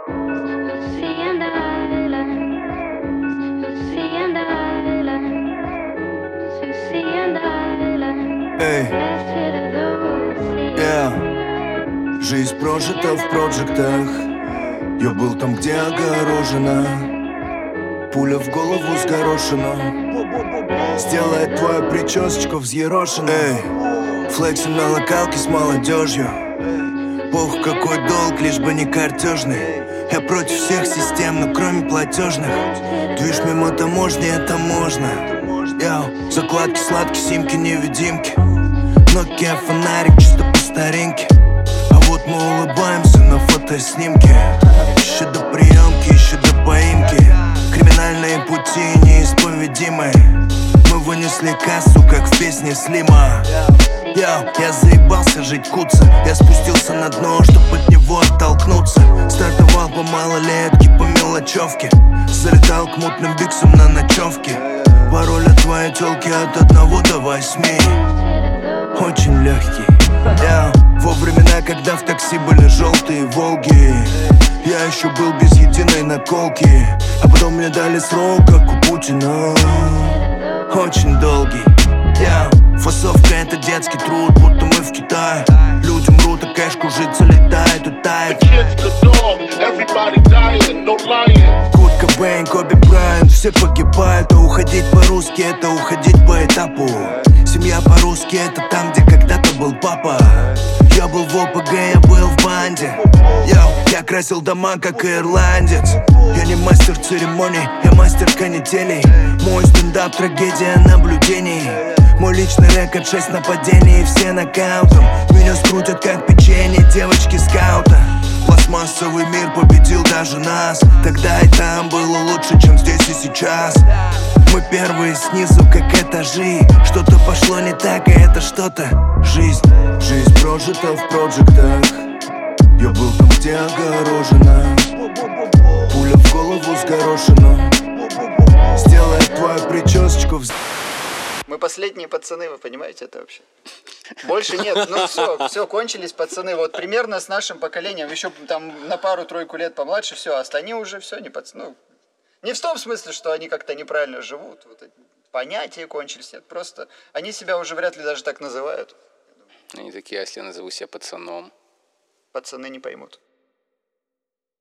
Эй, жизнь прожита в проджектах. Я был там, где огорожено. Пуля в голову с горошину сделает твою причесочку взъерошенной. Эй, флексим на локалке с молодежью. Пох, какой долг, лишь бы не картежный. Я против всех систем, но кроме платежных. Движ мимо таможни, это можно. Яу, закладки, сладкие, симки, невидимки. Nokia, фонарик, чисто по старинке. А вот мы улыбаемся на фотоснимке. Еще до приемки, еще до поимки. Криминальные пути неисповедимы. Мы вынесли кассу, как в песне Слима. Я заебался жить куца. Я спустился на дно, чтоб от него оттолкнуться. Стартовал по малолетке, по мелочевке. Залетал к мутным биксам на ночевке. Пароль от твоей тёлки от 1 до 8. Очень легкий. Во времена, когда в такси были желтые Волги, я еще был без единой наколки. А потом мне дали срок, как у Путина. Очень долгий. Фасовка — это детский труд, будто мы в Китае. Люди мрут, а кэш кружится, летает, утает. Курт Кобейн, Коби Брайант, все погибают. А уходить по-русски — это уходить по этапу. Семья по-русски — это там, где когда-то был папа. Я был в ОПГ, я был в банде. Я красил дома, как ирландец. Я не мастер церемоний, я мастер канителей. Мой стендап — трагедия наблюдений. Мой личный рекорд — 6 нападений и все нокаутом. Меня скрутят, как печенье девочки скаута. Пластмассовый мир победил даже нас. Тогда и там было лучше, чем здесь и сейчас. Мы первые снизу, как этажи. Что-то пошло не так, и это что-то жизнь. Жизнь прожита в проджектах. Я был там, где огорожено. Пуля в голову с горошину сделает твою причесочку Мы последние пацаны, вы понимаете это вообще? Больше нет, ну все, кончились пацаны. Вот примерно с нашим поколением, еще там на пару-тройку лет помладше, все, а они уже все, не пацаны. Ну, не в том смысле, что они как-то неправильно живут, вот, понятия кончились, нет, просто они себя уже вряд ли даже так называют. Они такие, а если я назову себя пацаном? Пацаны не поймут.